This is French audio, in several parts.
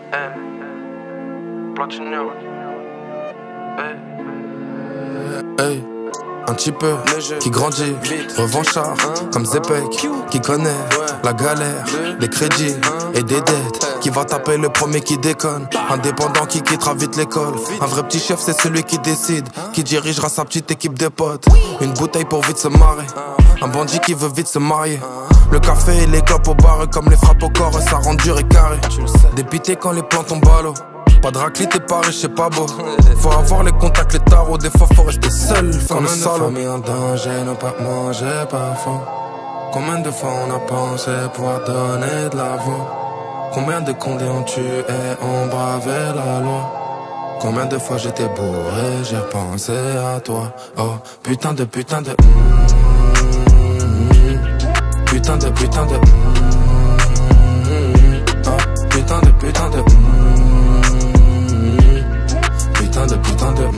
Platinum. Hey, un petit peu qui grandit, revanchard comme Zepek, qui connaît la galère, des crédits et des dettes, qui va taper le premier qui déconne, indépendant qui quittera vite l'école. Un vrai petit chef c'est celui qui décide, qui dirigera sa petite équipe de potes. Une bouteille pour vite se marrer, un bandit qui veut vite se marier. Le café et les clopes au bar, comme les frappes au corps, ça rend dur et carré. Dépité quand les plans tombent à l'eau. Pas de raclette et pas riche, c'est pas beau. Faut avoir les contacts, les tarots. Des fois faut rester seul comme le salaud. Combien de familles en danger, ne pas manger parfois. Combien de fois on a pensé pouvoir donner de la voix. Combien de condés ont tué et ont bravé la loi. Combien de fois j'étais bourré, j'ai repensé à toi. Oh, putain de putain de putain de putain de oh, putain de putain de putain de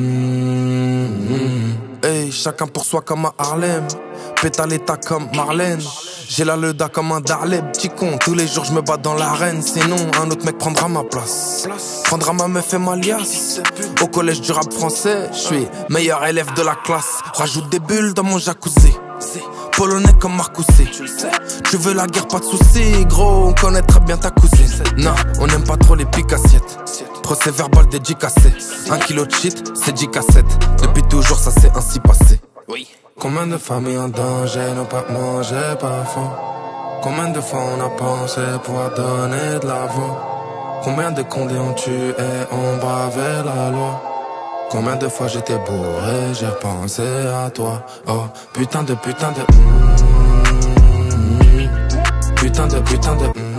hey, chacun pour soi comme à Harlem, pétale l'état comme Marlène. J'ai la leda comme un Darleb, petit con. Tous les jours je me bats dans l'arène, sinon un autre mec prendra ma place. Prendra ma meuf et ma liasse. Au collège du rap français, je suis meilleur élève de la classe. Rajoute des bulles dans mon jacuzzi, polonais comme Marcoussi. Tu veux la guerre, pas de soucis, gros, on connaît très bien ta cousine. Non, on n'aime pas trop les piques-assiettes. Procès verbal dédicacé. 1 kilo de shit, c'est 10 cassettes. Depuis toujours ça s'est ainsi passé. Oui. Combien de familles en danger n'ont pas mangé parfois. Combien de fois on a pensé pouvoir donner de la voix. Combien de condés ont tué et ont bravé la loi. Combien de fois j'étais bourré, j'ai repensé à toi. Oh, putain de putain de putain de putain de